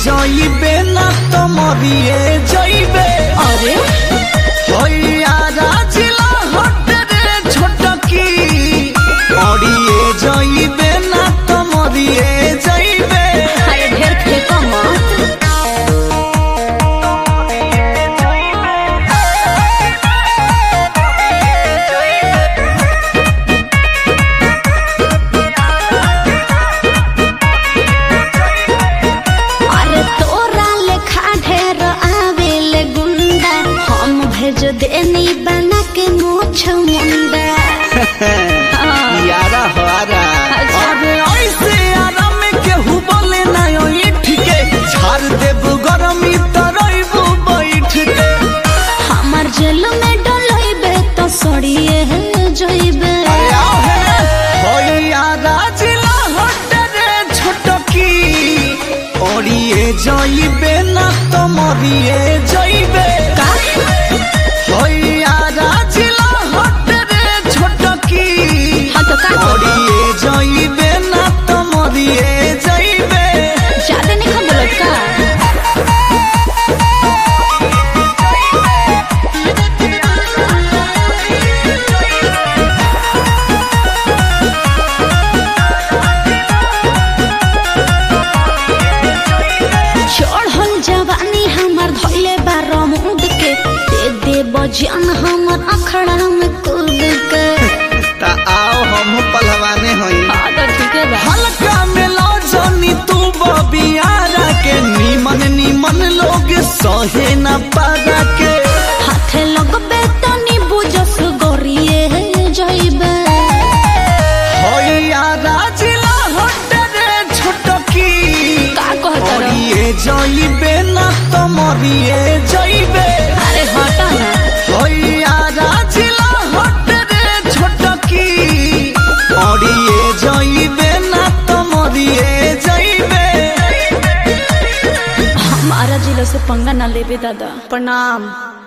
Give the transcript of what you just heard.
जाइबे ना तो मरिए जाइबे। अरे होइया राजिला हट रे छोटकी मरिए जाइबे ना तो मरिए जाइबे। अरे ढेर फेंको मत। अरे तोरा लेखा ढेर आवेले गुंडा, हम भेज देनी बना के मोछ मुंडा। यारा हवारा अच्छा। अरे ऐसे आराम केहू बोले ना ठीके झाड़ देब गरमी तरबू बैठ के। हमार जेल में डलइबे तो सड़िए जइबे। अरे आओ है होइया राजिला हट रे छोटकी ओरिए जाइबे ना तो मरिए जाइबे। का होइया राजिला हट रे छोटकी हाँ तो का ओरिए जाइबे ना तो मरिए जाइबे। ज्यादा नहीं खबर का। चढ़ल जवानी हमार धइले बार मुद के, दे दे बजान हमर अखड़ा में कूद के। ता आओ हम पहलवाने होई हाँ तो ठीक है बा। हल्का में लो जानी तू बबियारा के नीमन नीमन लोग सहे न पारा के। हाथे लगबे तो बुझस गोरिए जइबे। होइया राजिला हट रे छोटकी का कहत रहो? मरिए जाइबे ना तो मरिए जाइबे। अरे हटा ना। होइया राजिला हट रे छोटकी मरिए जाइबे ना तो मरिए जाइबे। हमारा जिला से पंगा ना लेबे दादा। प्रणाम।